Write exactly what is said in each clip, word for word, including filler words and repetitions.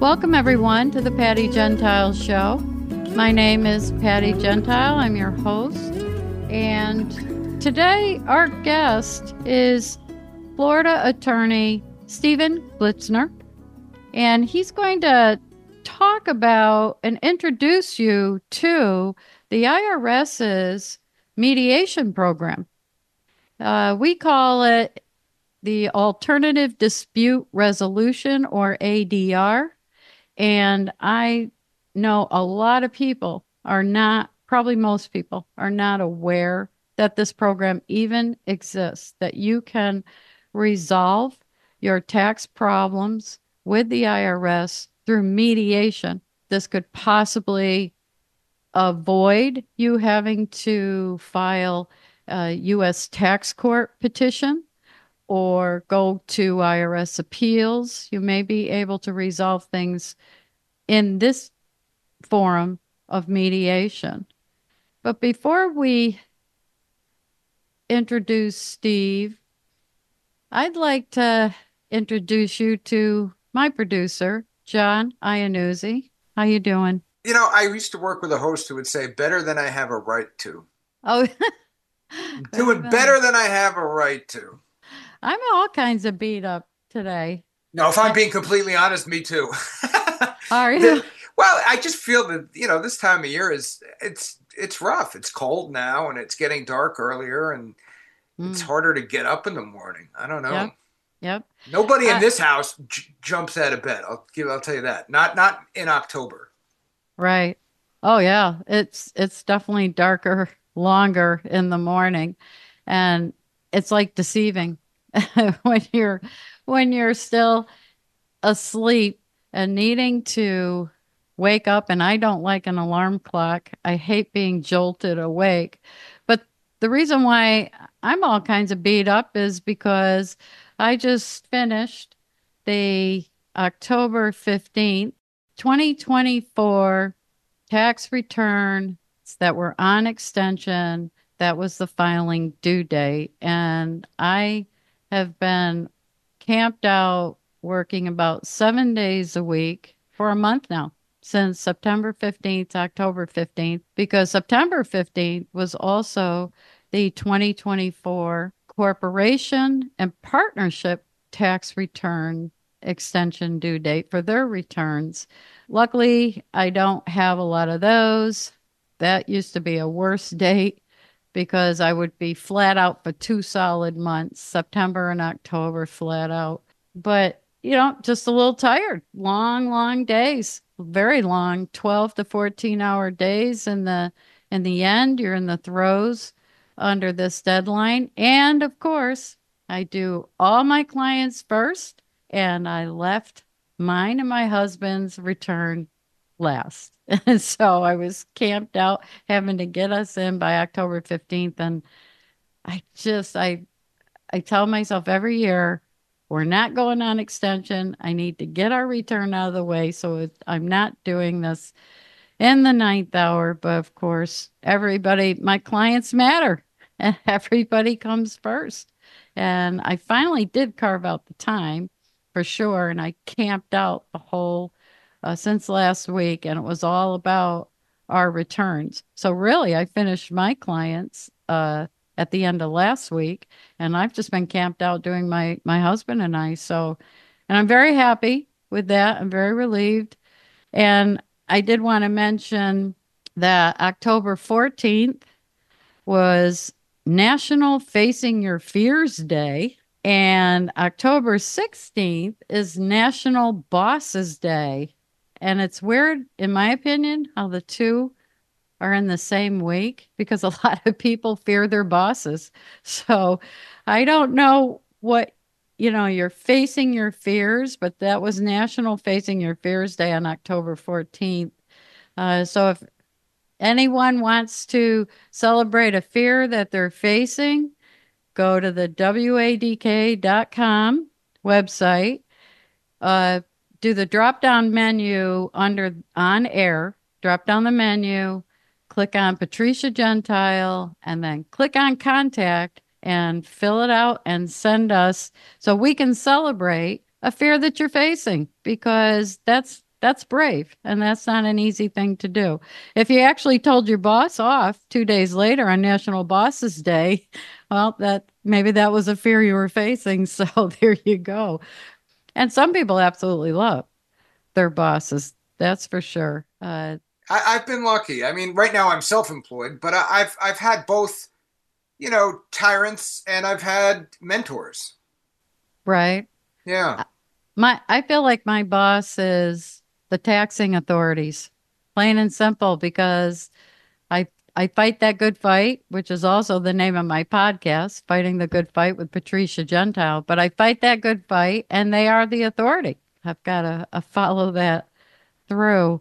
Welcome, everyone, to the Patty Gentile Show. My name is Patty Gentile. I'm your host. And today, our guest is Florida attorney Stephen Glitzner. And he's going to talk about and introduce you to the IRS's mediation program. Uh, we call it the Alternative Dispute Resolution, or A D R. And I know a lot of people are not, probably most people are not aware that this program even exists, that you can resolve your tax problems with the I R S through mediation. This could possibly avoid you having to file a U S tax court petition or go to I R S appeals. You may be able to resolve things in this forum of mediation. But before we introduce Steve, I'd like to introduce you to my producer, John Iannuzzi. How you doing? You know, I used to work with a host who would say, better than I have a right to. Oh, I'm doing better than I have a right to. I'm all kinds of beat up today. No, if I'm being completely honest, me too. Are you? The, well, I just feel that, you know, this time of year is, it's it's rough. It's cold now and it's getting dark earlier and mm. it's harder to get up in the morning. I don't know. Yep. Yep. Nobody uh, in this house j- jumps out of bed. I'll give. I'll tell you that. Not not in October. Right. Oh yeah. It's it's definitely darker, longer in the morning, and it's like deceiving when you're when you're still asleep and needing to wake up. And I don't like an alarm clock. I hate being jolted awake. But the reason why I'm all kinds of beat up is because I just finished the October fifteenth, twenty twenty-four tax returns that were on extension. That was the filing due date. And I have been camped out working about seven days a week for a month now, since September fifteenth to October fifteenth, because September fifteenth was also the twenty twenty-four corporation and partnership tax return extension due date for their returns. Luckily, I don't have a lot of those. That used to be a worse date because I would be flat out for two solid months, September and October, flat out. But, you know, just a little tired. Long, long days, very long, twelve to fourteen hour days. In the, in the end, you're in the throes under this deadline. And of course, I do all my clients first, and I left mine and my husband's return last. And so I was camped out having to get us in by October fifteenth. And I just, I, I tell myself every year, we're not going on extension. I need to get our return out of the way. So it, I'm not doing this in the ninth hour. But of course, everybody, my clients matter, and everybody comes first. And I finally did carve out the time for sure. And I camped out the whole uh, since last week, and it was all about our returns. So really, I finished my clients uh, at the end of last week, and I've just been camped out doing my my husband and I. So, and I'm very happy with that. I'm very relieved. And I did want to mention that October fourteenth was National Facing Your Fears Day. And October sixteenth is National Bosses Day. And it's weird, in my opinion, how the two are in the same week, because a lot of people fear their bosses. So I don't know what, you know, you're facing your fears, but that was National Facing Your Fears Day on October fourteenth. Uh, so if anyone wants to celebrate a fear that they're facing, go to the W A D K dot com website, uh, do the drop-down menu under on air, drop down the menu, click on Patricia Gentile, and then click on contact and fill it out and send us so we can celebrate a fear that you're facing, because that's That's brave, and that's not an easy thing to do. If you actually told your boss off two days later on National Bosses Day, well, that maybe that was a fear you were facing. So there you go. And some people absolutely love their bosses. That's for sure. Uh, I, I've been lucky. I mean, right now I'm self-employed, but I, I've I've had both, you know, tyrants and I've had mentors. right. Yeah. My, I feel like my boss is the taxing authorities, plain and simple, because I I fight that good fight, which is also the name of my podcast, Fighting the Good Fight with Patricia Gentile. But I fight that good fight, and they are the authority. I've got to uh, follow that through.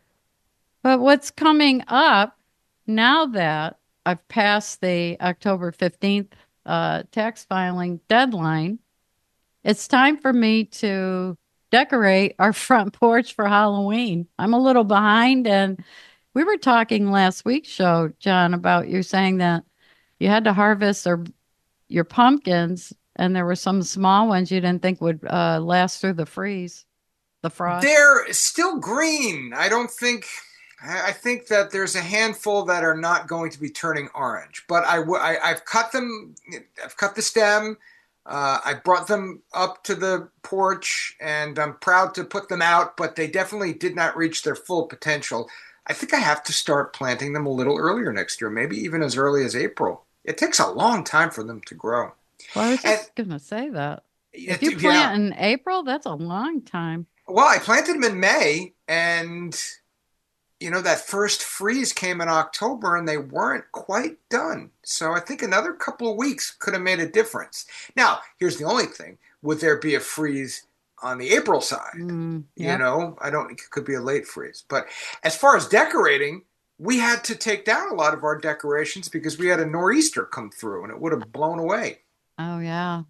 But what's coming up now that I've passed the October fifteenth uh, tax filing deadline, it's time for me to decorate our front porch for Halloween. I'm a little behind, and we were talking last week's show, John, about you saying that you had to harvest or your pumpkins, and there were some small ones you didn't think would uh, last through the freeze, the frost. They're still green. I don't think. I think that there's a handful that are not going to be turning orange, but I, I I've cut them. I've cut the stem. Uh, I brought them up to the porch, and I'm proud to put them out. But they definitely did not reach their full potential. I think I have to start planting them a little earlier next year, maybe even as early as April. It takes a long time for them to grow. Well, I was And just going to say that. If you yeah, plant in April, that's a long time. well, I planted them in May, and you know, that first freeze came in October and they weren't quite done. So I think another couple of weeks could have made a difference. Now, here's the only thing. Would there be a freeze on the April side? Mm, You yep. know, I don't think it could be a late freeze. But as far as decorating, we had to take down a lot of our decorations because we had a nor'easter come through and it would have blown away. Oh, yeah.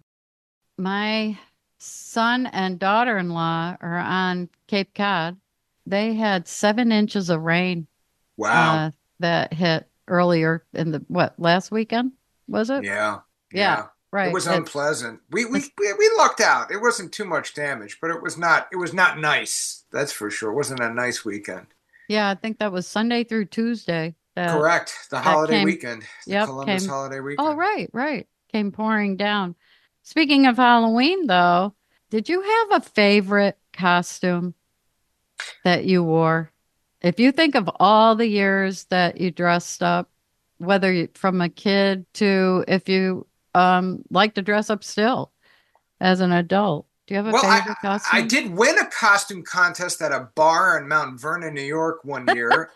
My son and daughter-in-law are on Cape Cod. They had seven inches of rain Wow. uh, that hit earlier in the what last weekend was it? Yeah. Yeah, Yeah. It right. was It's unpleasant. We, we it's we lucked out. It wasn't too much damage, but it was not it was not nice. That's for sure. It wasn't a nice weekend. yeah. I think that was Sunday through Tuesday that Correct. The that holiday came. weekend, the Yep, Columbus came. holiday Oh, weekend. right, right. Came pouring down. Speaking of Halloween, though, did you have a favorite costume that you wore? If you think of all the years that you dressed up, whether you, from a kid to if you um like to dress up still as an adult, do you have a Well, I favorite I costume? did win a costume contest at a bar in Mount Vernon, New York one year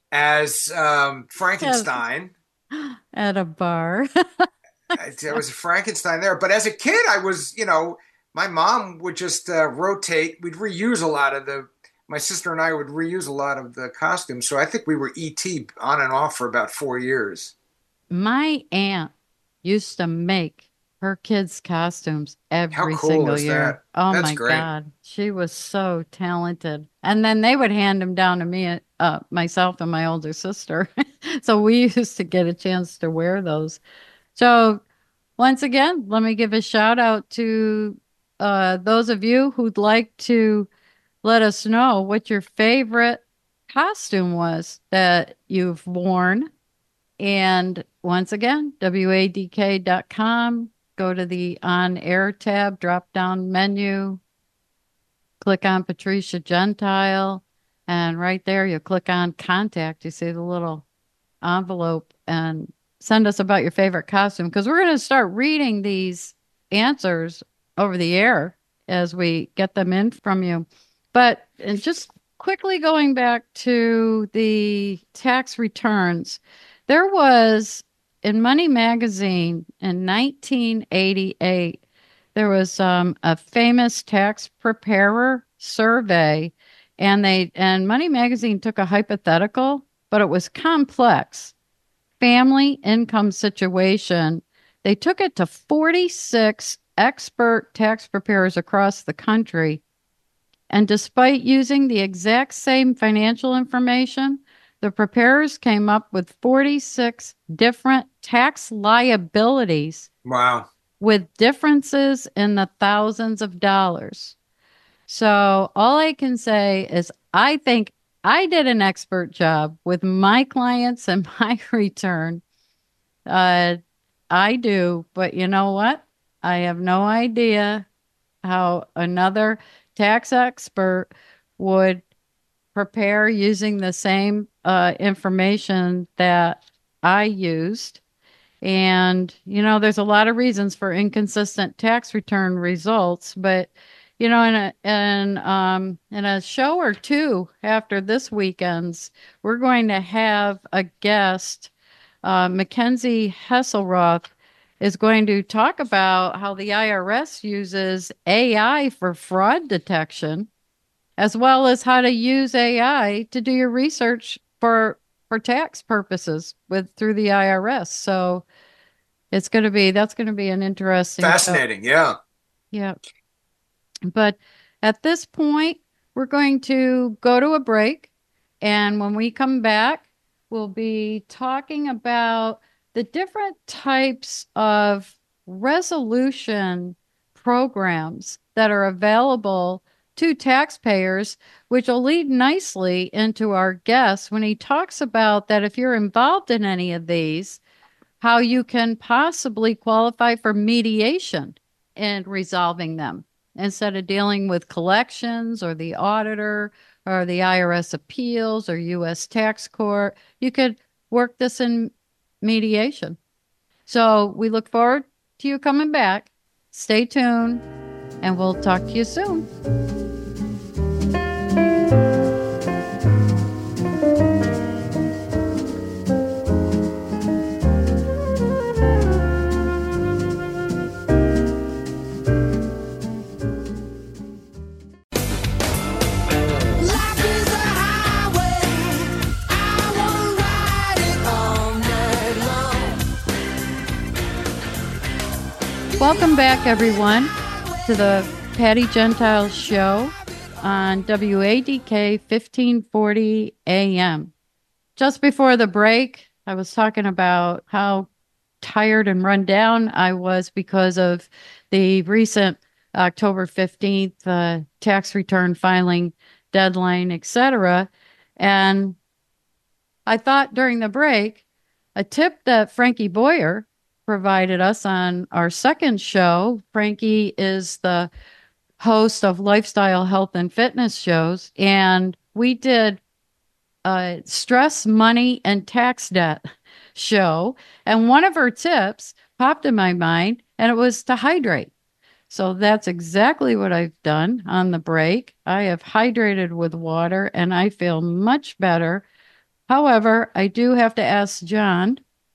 as um, Yeah, Frankenstein. at a bar. I, I was a Frankenstein there. But as a kid, I was, you know, my mom would just uh, rotate. We'd reuse a lot of the, my sister and I would reuse a lot of the costumes. So I think we were E T on and off for about four years. My aunt used to make her kids' costumes How every cool single is year. that? Oh That's my great. God. She was so talented. And then they would hand them down to me, uh, myself and my older sister. So we used to get a chance to wear those. So once again, let me give a shout out to uh, those of you who'd like to let us know what your favorite costume was that you've worn. And once again, W A D K dot com. Go to the on air tab, drop down menu, click on Patricia Gentile, and right there you click on contact. You see the little envelope and send us about your favorite costume because we're going to start reading these answers over the air as we get them in from you. But and just quickly going back to the tax returns, there was in Money Magazine in nineteen eighty-eight, there was um, a famous tax preparer survey, and they and Money Magazine took a hypothetical, but it was complex family income situation. They took it to forty-six expert tax preparers across the country. And despite using the exact same financial information, the preparers came up with forty-six different tax liabilities Wow. with differences in the thousands of dollars. So all I can say is I think I did an expert job with my clients and my return. Uh, I do, but you know what? I have no idea how another tax expert would prepare using the same uh, information that I used. And, you know, there's a lot of reasons for inconsistent tax return results, but you know, in a in um in a show or two after this weekend's, we're going to have a guest. Uh, Mackenzie Hesselroth is going to talk about how the I R S uses A I for fraud detection, as well as how to use A I to do your research for for tax purposes with through the I R S. So it's going to be that's going to be an interesting show. Fascinating. Yeah. Yeah. But at this point, we're going to go to a break. And when we come back, we'll be talking about the different types of resolution programs that are available to taxpayers, which will lead nicely into our guest when he talks about that if you're involved in any of these, how you can possibly qualify for mediation in resolving them instead of dealing with collections or the auditor or the I R S appeals or U S tax court. You could work this in mediation. So we look forward to you coming back. Stay tuned and we'll talk to you soon. Welcome back, everyone, to the Patty Gentile Show on W A D K fifteen forty A M. Just before the break, I was talking about how tired and run down I was because of the recent October fifteenth uh, tax return filing deadline, et cetera. And I thought during the break, a tip that Frankie Boyer provided us on our second show. Frankie is the host of lifestyle, health, and fitness shows, and we did a stress, money, and tax debt show. And one of her tips popped in my mind, and it was to hydrate. So that's exactly what I've done on the break. I have hydrated with water, and I feel much better. However, I do have to ask John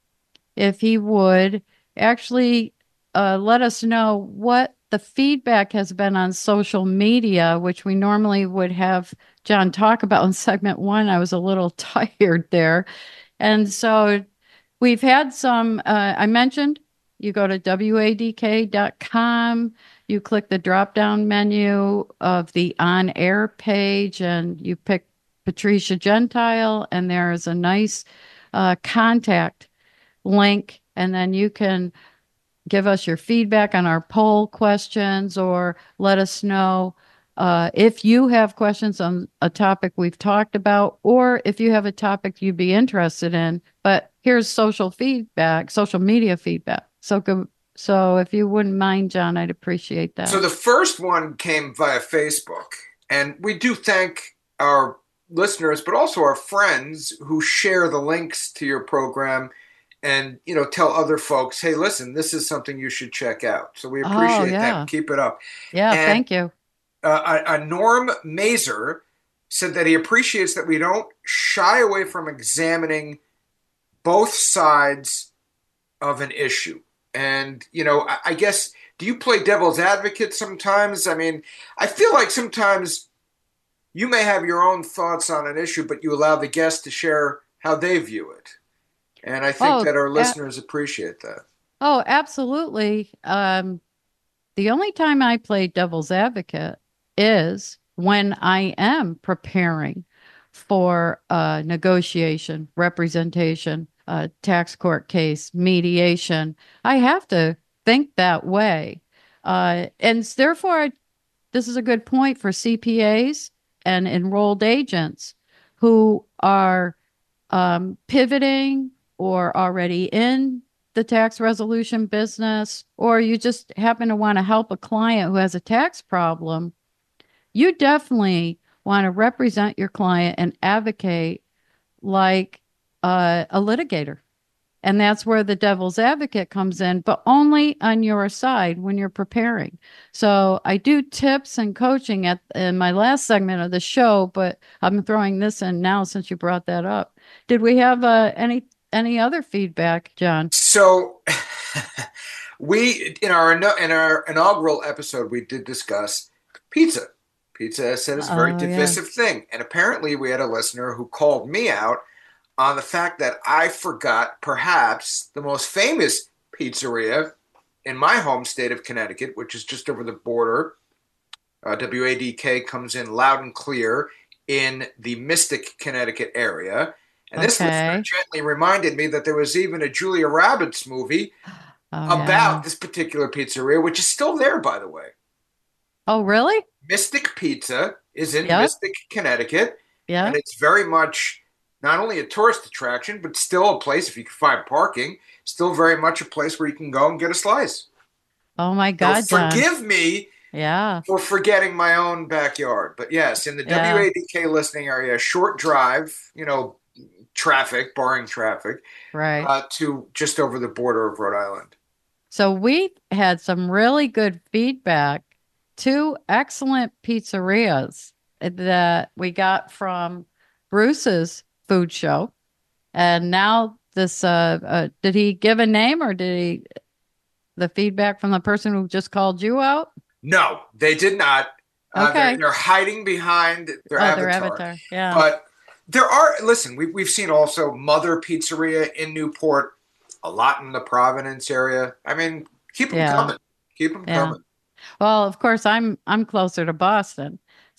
if he would actually uh, let us know what the feedback has been on social media, which we normally would have John talk about in segment one. I was a little tired there. And so we've had some, uh, I mentioned you go to W A D K dot com, you click the drop down menu of the on air page, and you pick Patricia Gentile, and there is a nice uh, contact link, and then you can give us your feedback on our poll questions or let us know uh, if you have questions on a topic we've talked about or if you have a topic you'd be interested in. But here's social feedback, social media feedback. So go, so if you wouldn't mind, John, I'd appreciate that. So the first one came via Facebook, and we do thank our listeners, but also our friends who share the links to your program and, you know, tell other folks, hey, listen, this is something you should check out. So we appreciate Oh, yeah. that. Keep it up. Yeah, And thank you. uh, a, a Norm Mazer said that he appreciates that we don't shy away from examining both sides of an issue. And, you know, I, I guess, do you play devil's advocate sometimes? I mean, I feel like sometimes you may have your own thoughts on an issue, but you allow the guest to share how they view it. And I think Oh, that our a- listeners appreciate that. Oh, absolutely. Um, the only time I play devil's advocate is when I am preparing for a negotiation, representation, a tax court case, mediation. I have to think that way. Uh, and therefore, this is a good point for C P As. and enrolled agents who are um, pivoting or already in the tax resolution business, or you just happen to want to help a client who has a tax problem, you definitely want to represent your client and advocate like uh, a litigator. And that's where the devil's advocate comes in, but only on your side when you're preparing. So I do tips and coaching at in my last segment of the show, but I'm throwing this in now since you brought that up. Did we have uh, any any other feedback, John? So we in our in our inaugural episode we did discuss pizza. Pizza, I said, is a very Oh, yeah. divisive thing, and apparently we had a listener who called me out on the fact that I forgot perhaps the most famous pizzeria in my home state of Connecticut, which is just over the border. Uh, W A D K comes in loud and clear in the Mystic, Connecticut area. And this listener Okay. gently reminded me that there was even a Julia Roberts movie Oh, yeah. about this particular pizzeria, which is still there, by the way. Oh, really? Mystic Pizza is in Yep. Mystic, Connecticut, and Yep. it's very much not only a tourist attraction, but still a place, if you can find parking, still very much a place where you can go and get a slice. Oh my So God, John. forgive me Yeah. for forgetting my own backyard. But yes, in the Yeah. W A D K listening area, short drive, you know, traffic, barring traffic, Right. uh, to just over the border of Rhode Island. So we had some really good feedback. Two excellent pizzerias that we got from Bruce's food show. And now this, uh, uh, did he give a name or did he, the feedback from the person who just called you out? No, they did not. Uh, they're Okay. they're hiding behind their Oh, their avatar. avatar. Yeah. But there are, listen, we, we've seen also Mother Pizzeria in Newport, a lot in the Providence area. I mean, keep them Yeah. coming. Keep them Yeah. coming. Well, of course, I'm I'm closer to Boston.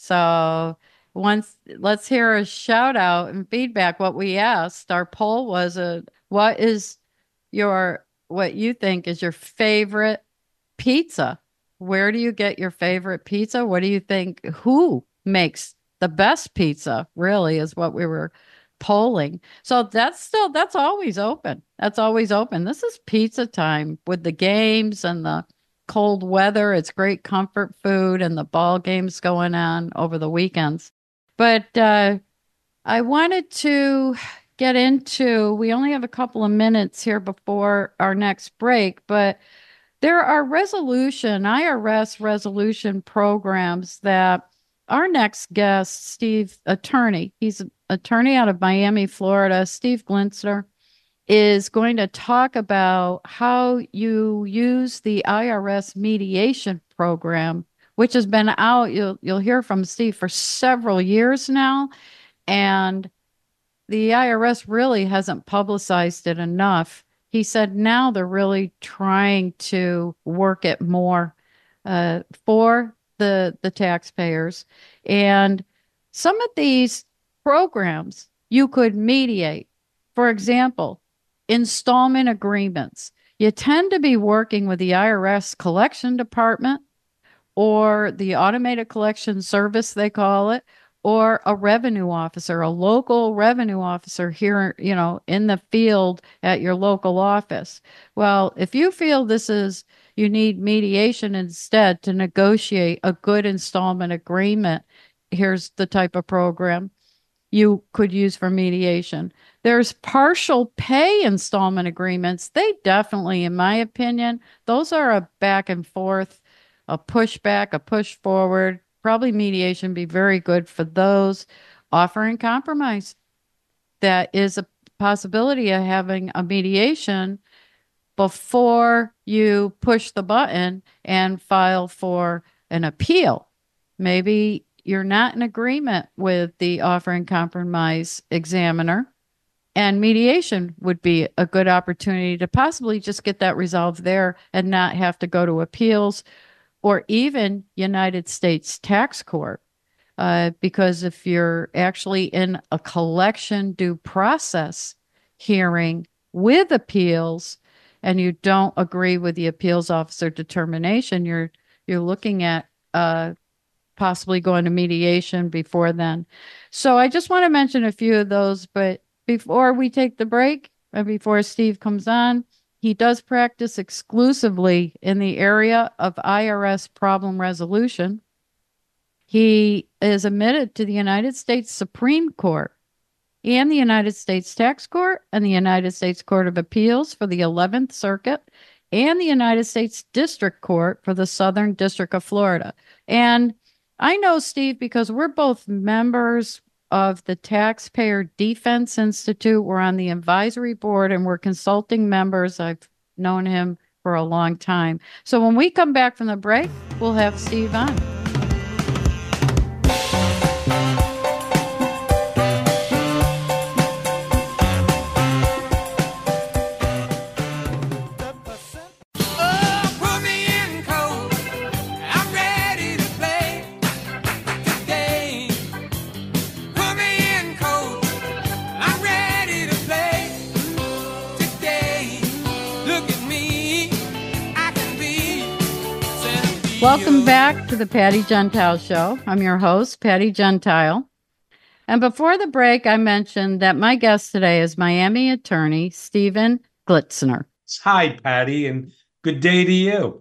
So once let's hear a shout out and feedback. What we asked, our poll was a what is your what you think is your favorite pizza? Where do you get your favorite pizza? What do you think? Who makes the best pizza? Really is what we were polling. So that's still that's always open. That's always open. This is pizza time with the games and the cold weather. It's great comfort food and the ball games going on over the weekends. But uh, I wanted to get into, we only have a couple of minutes here before our next break, but there are resolution, I R S resolution programs that our next guest, Steve, attorney, he's an attorney out of Miami, Florida, Steve Glinster, is going to talk about how you use the I R S mediation program, which has been out, you'll, you'll hear from Steve for several years now. And the I R S really hasn't publicized it enough. He said now they're really trying to work it more uh, for the the taxpayers. And some of these programs you could mediate. For example, installment agreements. You tend to be working with the I R S collection department or the automated collection service, they call it, or a revenue officer, a local revenue officer here, you know, in the field at your local office. Well, if you feel this is, you need mediation instead to negotiate a good installment agreement, here's the type of program you could use for mediation. There's partial pay installment agreements. They definitely, in my opinion, those are a back and forth, a pushback, a push forward. Probably mediation be very good for those offering compromise. That is a possibility of having a mediation before you push the button and file for an appeal. Maybe you're not in agreement with the offering compromise examiner, and mediation would be a good opportunity to possibly just get that resolved there and not have to go to appeals or even United States tax court. Uh, because if you're actually in a collection due process hearing with appeals and you don't agree with the appeals officer determination, you're you're looking at uh, possibly going to mediation before then. So I just want to mention a few of those, but before we take the break and before Steve comes on, he does practice exclusively in the area of I R S problem resolution. He is admitted to the United States Supreme Court and the United States Tax Court and the United States Court of Appeals for the eleventh Circuit and the United States District Court for the Southern District of Florida. And I know Steve because we're both members of the Taxpayer Defense Institute. We're on the advisory board and we're consulting members. I've known him for a long time. So when we come back from the break, we'll have Steve on. Welcome back to the Patty Gentile Show. I'm your host, Patty Gentile. And before the break, I mentioned that my guest today is Miami attorney Stephen Glitzner. Hi, Patty, and good day to you.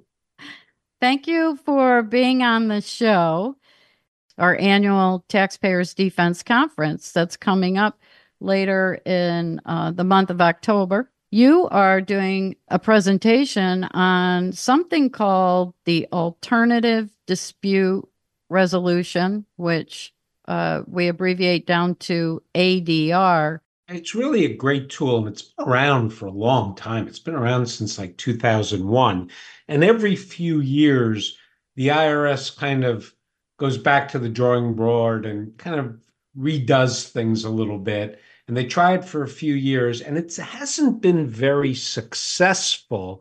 Thank you for being on the show, our annual Taxpayers Defense Conference that's coming up later in uh, the month of October. You are doing a presentation on something called the Alternative Dispute Resolution, which uh, we abbreviate down to A D R. It's really a great tool, and it's been around for a long time. It's been around since like two thousand one. And every few years, the I R S kind of goes back to the drawing board and kind of redoes things a little bit. And they tried for a few years, and it hasn't been very successful,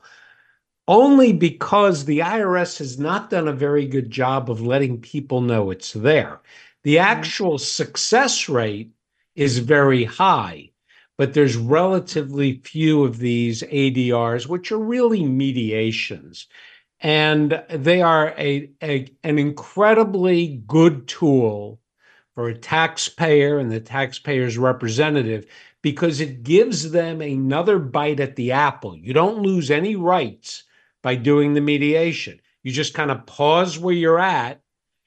only because the I R S has not done a very good job of letting people know it's there. The actual success rate is very high, but there's relatively few of these A D Rs, which are really mediations. And they are a, a an incredibly good tool for a taxpayer and the taxpayer's representative, because it gives them another bite at the apple. You don't lose any rights by doing the mediation. You just kind of pause where you're at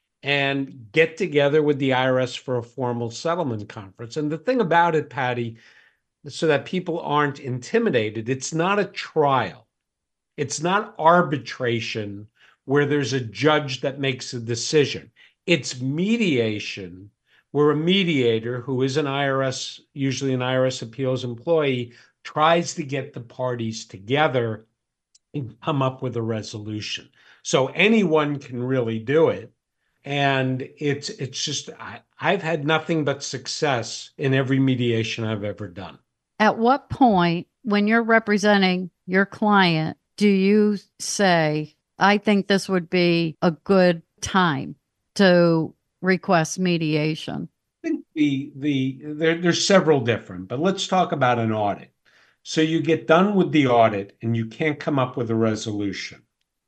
and get together with the I R S for a formal settlement conference. And the thing about it, Patty, so that people aren't intimidated, it's not a trial. It's not arbitration where there's a judge that makes a decision. It's mediation, where a mediator, who is an I R S, usually an I R S appeals employee, tries to get the parties together and come up with a resolution. So anyone can really do it. And it's it's just, I, I've had nothing but success in every mediation I've ever done. At what point, when you're representing your client, do you say, I think this would be a good time to request mediation? I think the the there, there's several different, but let's talk about an audit. So you get done with the audit and you can't come up with a resolution.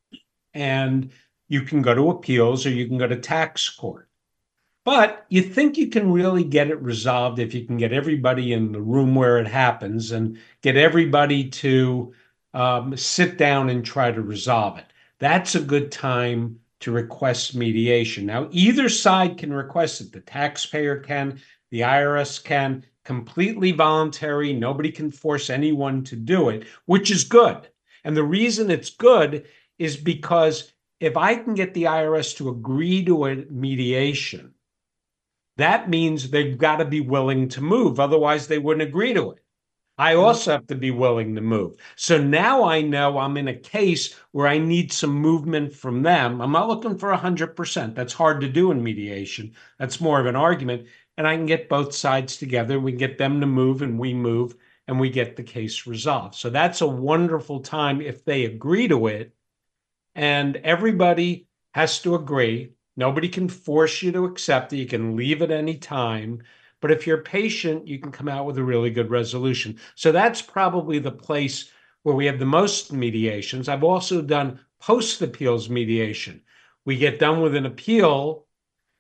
And you can go to appeals or you can go to tax court. But you think you can really get it resolved if you can get everybody in the room where it happens and get everybody to um, sit down and try to resolve it. That's a good time to request mediation. Now, either side can request it. The taxpayer can, the I R S can, completely voluntary. Nobody can force anyone to do it, which is good. And the reason it's good is because if I can get the I R S to agree to a mediation, that means they've got to be willing to move. Otherwise, they wouldn't agree to it. I also have to be willing to move. So now I know I'm in a case where I need some movement from them. I'm not looking for one hundred percent. That's hard to do in mediation. That's more of an argument. And I can get both sides together. We can get them to move and we move and we get the case resolved. So that's a wonderful time if they agree to it. And everybody has to agree. Nobody can force you to accept it. You can leave at any time. But if you're patient, you can come out with a really good resolution. So that's probably the place where we have the most mediations. I've also done post-appeals mediation. We get done with an appeal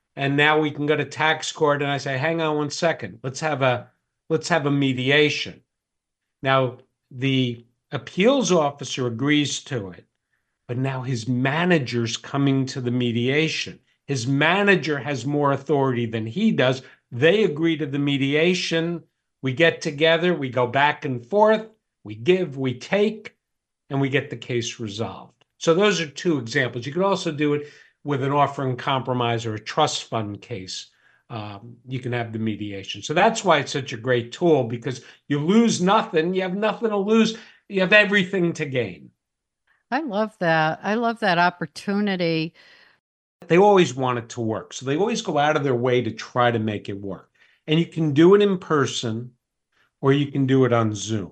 and now we can go to tax court. And I say, hang on one second, let's have a let's have a mediation. Now the appeals officer agrees to it, but now his manager's coming to the mediation. His manager has more authority than he does. They agree to the mediation. We get together, we go back and forth, we give, we take, and we get the case resolved. So those are two examples. You could also do it with an offer in compromise or a trust fund case. Um, you can have the mediation. So that's why it's such a great tool, because you lose nothing. You have nothing to lose. You have everything to gain. I love that. I love that opportunity. They always want it to work. So they always go out of their way to try to make it work. And you can do it in person or you can do it on Zoom.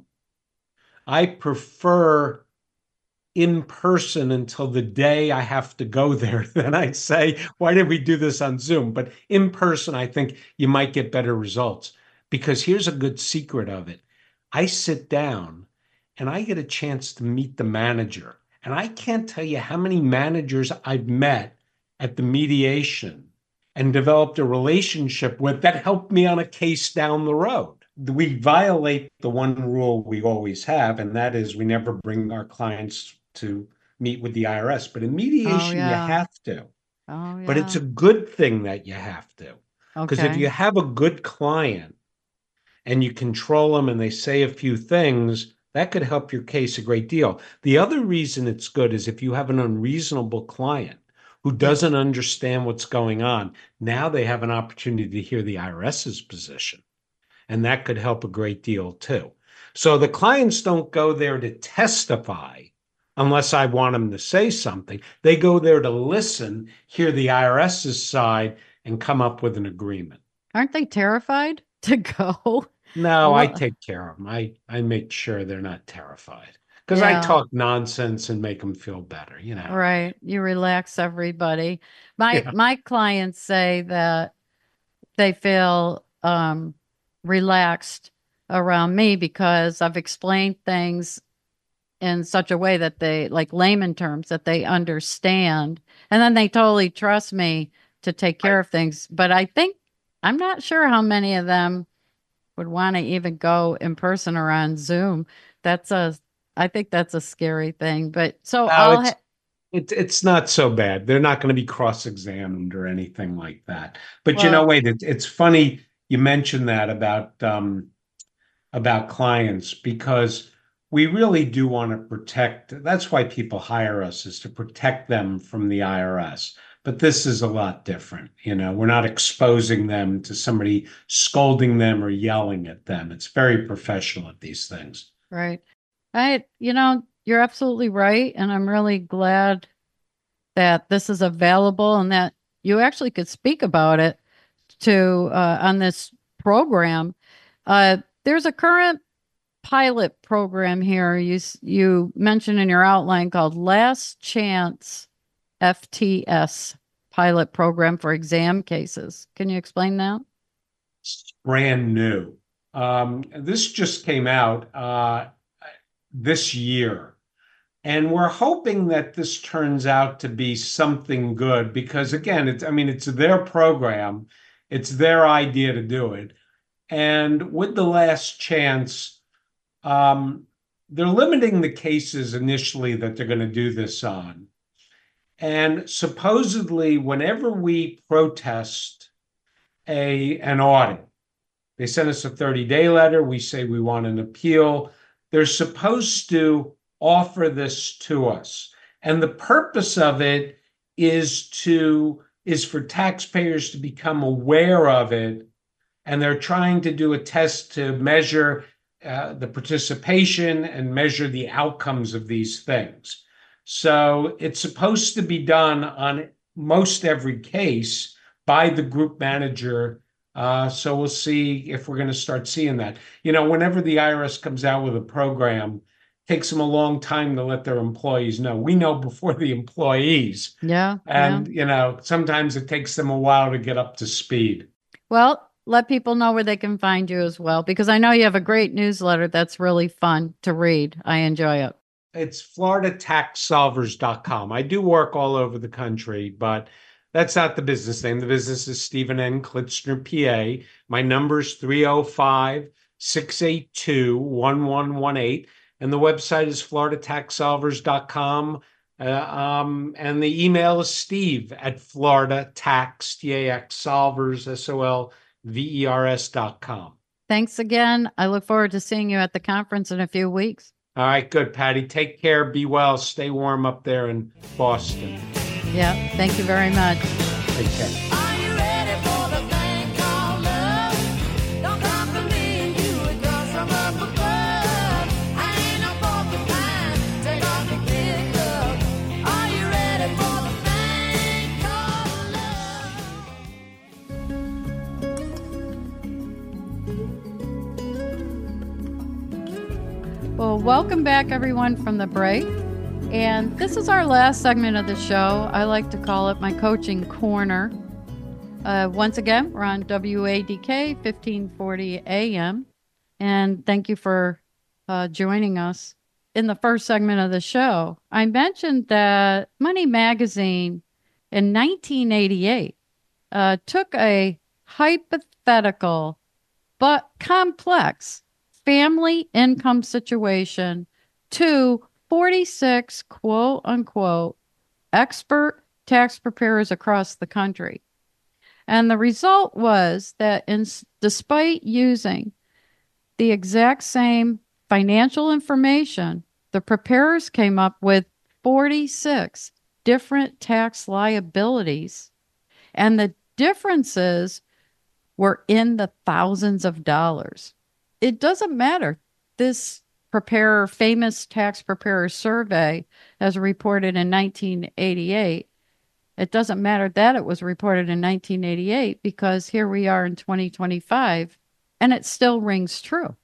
I prefer in person until the day I have to go there. Then I say, why did we do this on Zoom? But in person, I think you might get better results, because here's a good secret of it. I sit down and I get a chance to meet the manager. And I can't tell you how many managers I've met at the mediation and developed a relationship with that helped me on a case down the road. We violate the one rule we always have, and that is we never bring our clients to meet with the I R S. But in mediation, Oh, yeah. you have to. Oh, yeah. But it's a good thing that you have to. Because okay. if you have a good client and you control them and they say a few things, that could help your case a great deal. The other reason it's good is if you have an unreasonable client who doesn't yes. understand what's going on, now they have an opportunity to hear the IRS's position. And that could help a great deal too. So the clients don't go there to testify unless I want them to say something. They go there to listen, hear the IRS's side, and come up with an agreement. Aren't they terrified to go? No, well, I take care of them. I, I make sure they're not terrified, because yeah. I talk nonsense and make them feel better, you know. Right. You relax everybody. My yeah. my clients say that they feel um, relaxed around me because I've explained things in such a way that they, like layman terms, that they understand. And then they totally trust me to take care I, of things. But I think, I'm not sure how many of them would want to even go in person or on Zoom. That's a, I think that's a scary thing. But so no, I'll it's, ha- it's, it's not so bad. They're not going to be cross-examined or anything like that. But well, you know, wait, it, it's funny you mentioned that about, um, about clients, because we really do want to protect. That's why people hire us, is to protect them from the I R S. But this is a lot different. You know, we're not exposing them to somebody scolding them or yelling at them. It's very professional at these things. Right. I, you know, you're absolutely right. And I'm really glad that this is available and that you actually could speak about it to uh, on this program. Uh, there's a current pilot program here you you mentioned in your outline called Last Chance F T S pilot program for exam cases. Can you explain that? It's brand new. Um, this just came out uh, this year. And we're hoping that this turns out to be something good, because again, it's, I mean, it's their program. It's their idea to do it. And with the Last Chance, um, they're limiting the cases initially that they're going to do this on. And supposedly, whenever we protest a an audit, they send us a thirty-day letter. We say we want an appeal. They're supposed to offer this to us. And the purpose of it is to is for taxpayers to become aware of it. And they're trying to do a test to measure uh, the participation and measure the outcomes of these things. So it's supposed to be done on most every case by the group manager. Uh, so we'll see if we're going to start seeing that. You know, whenever the I R S comes out with a program, it takes them a long time to let their employees know. We know before the employees. Yeah. And, yeah. you know, sometimes it takes them a while to get up to speed. Well, let people know where they can find you as well, because I know you have a great newsletter that's really fun to read. I enjoy it. It's florida tax solvers dot com. I do work all over the country, but That's not the business name. The business is Stephen N. Klitzner, P A. My number is three oh five, six eight two, one one one eight. And the website is florida tax solvers dot com. Uh, um, and the email is steve at florida tax, T A X solvers, S O L V E R S dot com. Thanks again. I look forward to seeing you at the conference in a few weeks. All right, good, Patty. Take care. Be well. Stay warm up there in Boston. Yeah, thank you very much. Take care. Are you ready for the thing called love? Don't come to me and you, it comes from up above. I ain't no porcupine, take off your big glove. Are you ready for the thing called love? Well, welcome back, everyone, from the break. And this is our last segment of the show. I like to call it my coaching corner. Uh, once again, we're on W A D K fifteen forty A M. And thank you for uh, joining us. In the first segment of the show, I mentioned that Money Magazine in nineteen eighty-eight uh, took a hypothetical but complex family income situation to forty-six quote unquote expert tax preparers across the country. And the result was that in, despite using the exact same financial information, the preparers came up with forty-six different tax liabilities. And the differences were in the thousands of dollars. It doesn't matter. This preparer, famous tax preparer survey, as reported in nineteen eighty-eight. It doesn't matter that it was reported in nineteen eighty-eight because here we are in twenty twenty-five and it still rings true.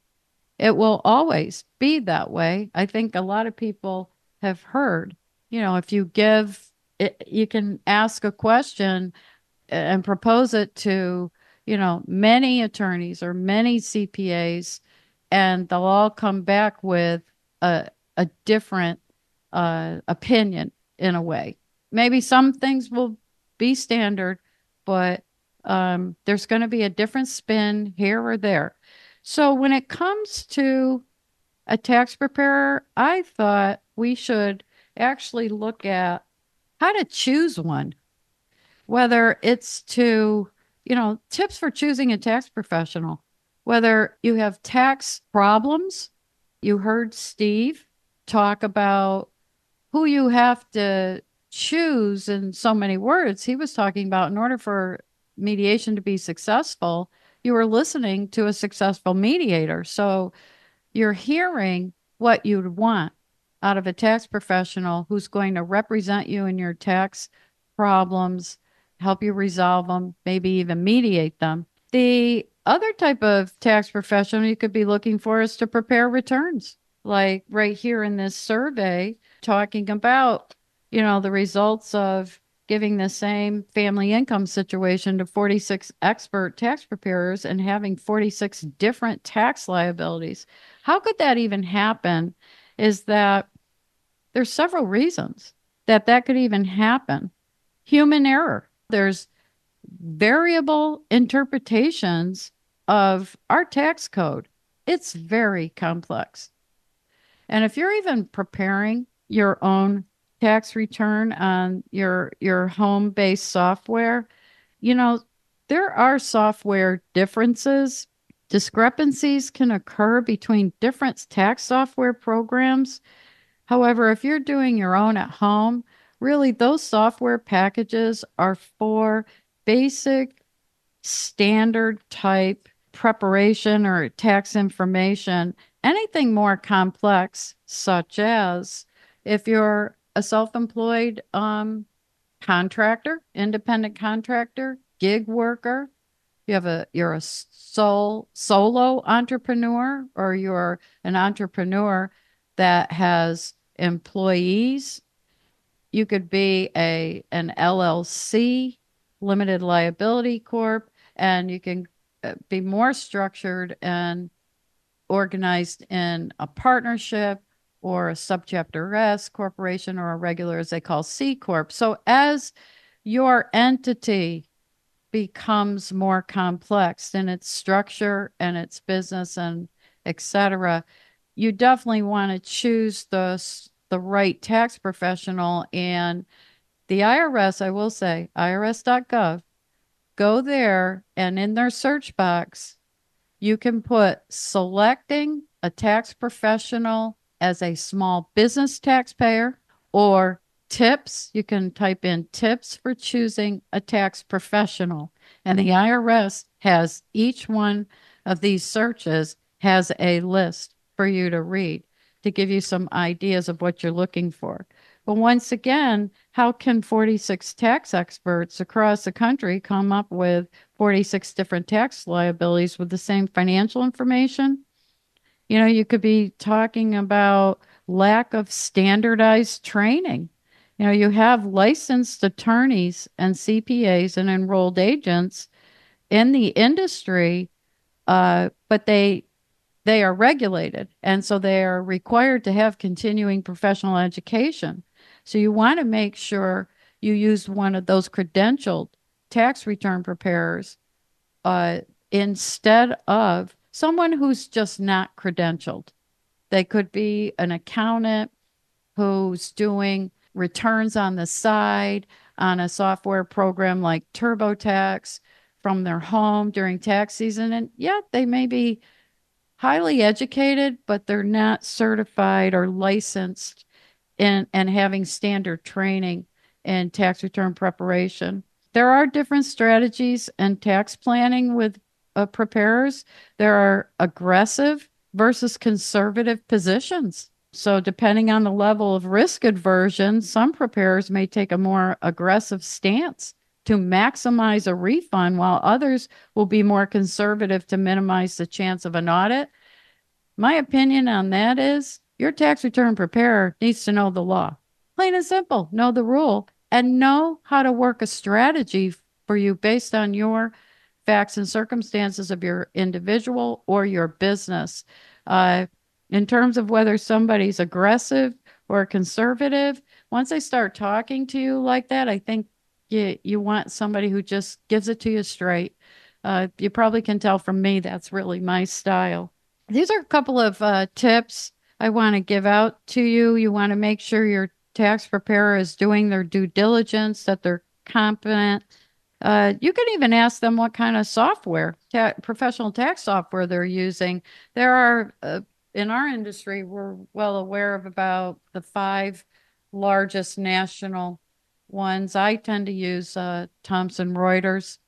It will always be that way. I think a lot of people have heard, you know, if you give, it, you can ask a question and propose it to, you know, many attorneys or many C P As, and they'll all come back with a, a different uh, opinion in a way. Maybe some things will be standard, but um, there's going to be a different spin here or there. So when it comes to a tax preparer, I thought we should actually look at how to choose one, whether it's to, you know, tips for choosing a tax professional. Whether you have tax problems, you heard Steve talk about who you have to choose in so many words. He was talking about in order for mediation to be successful, you were listening to a successful mediator. So you're hearing what you'd want out of a tax professional who's going to represent you in your tax problems, help you resolve them, maybe even mediate them. The other type of tax professional you could be looking for is to prepare returns, like right here in this survey, talking about, you know, the results of giving the same family income situation to forty-six expert tax preparers and having forty-six different tax liabilities. How could that even happen? Is that there's several reasons that that could even happen. Human error. There's variable interpretations of our tax code. It's very complex. And if you're even preparing your own tax return on your your home-based software, you know, there are software differences. Discrepancies can occur between different tax software programs. However, if you're doing your own at home, really those software packages are for basic standard type preparation or tax information. Anything more complex, such as if you're a self-employed um, contractor, independent contractor, gig worker, you have a you're a sole solo entrepreneur, or you're an entrepreneur that has employees. You could be a an L L C, limited liability corp, and you can be more structured and organized in a partnership or a subchapter S corporation, or a regular, as they call, C corp. So as your entity becomes more complex in its structure and its business and et cetera, you definitely want to choose the s- the right tax professional. And the I R S, I will say, I R S dot gov, go there, and in their search box, you can put selecting a tax professional as a small business taxpayer, or tips. You can type in tips for choosing a tax professional. And the I R S has each one of these searches has a list for you to read to give you some ideas of what you're looking for. But once again, how can forty-six tax experts across the country come up with forty-six different tax liabilities with the same financial information? You know, you could be talking about lack of standardized training. You know, you have licensed attorneys and C P As and enrolled agents in the industry, uh, but they they are regulated, and so they are required to have continuing professional education. So you want to make sure you use one of those credentialed tax return preparers, uh, instead of someone who's just not credentialed. They could be an accountant who's doing returns on the side on a software program like TurboTax from their home during tax season. And yet they may be highly educated, but they're not certified or licensed in and having standard training in tax return preparation. There are different strategies in tax planning with uh, preparers. There are aggressive versus conservative positions. So, depending on the level of risk aversion, some preparers may take a more aggressive stance to maximize a refund, while others will be more conservative to minimize the chance of an audit. My opinion on that is your tax return preparer needs to know the law. Plain and simple, know the rule and know how to work a strategy for you based on your facts and circumstances of your individual or your business. Uh, in terms of whether somebody's aggressive or conservative, once they start talking to you like that, I think you, you want somebody who just gives it to you straight. Uh, you probably can tell from me that's really my style. These are a couple of uh, tips I want to give out to you. You want to make sure your tax preparer is doing their due diligence, that they're competent. Uh, you can even ask them what kind of software, ta- professional tax software they're using. There are, uh, in our industry, we're well aware of about the five largest national ones. I tend to use uh, Thomson Reuters,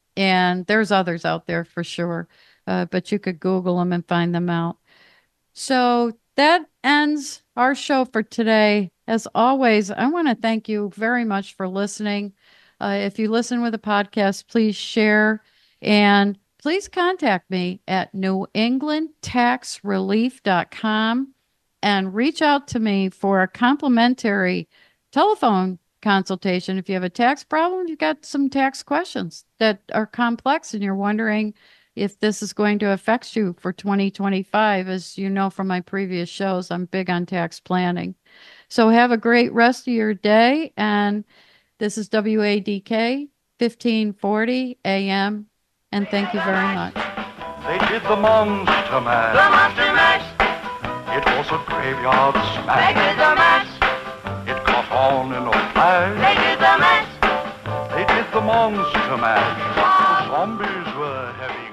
and there's others out there for sure, uh, but you could Google them and find them out. So that ends our show for today. As always, I want to thank you very much for listening. Uh, if you listen with a podcast, please share and please contact me at new england tax relief dot com and reach out to me for a complimentary telephone consultation. If you have a tax problem, you've got some tax questions that are complex and you're wondering if this is going to affect you for twenty twenty-five. As you know from my previous shows, I'm big on tax planning. So have a great rest of your day. And this is W A D K fifteen forty A M. And thank you very much. They did the monster mash. The monster mash. It was a graveyard They smash. did the mash. It caught on in a flash. They did the mash. They did the monster mash. The zombies were heavy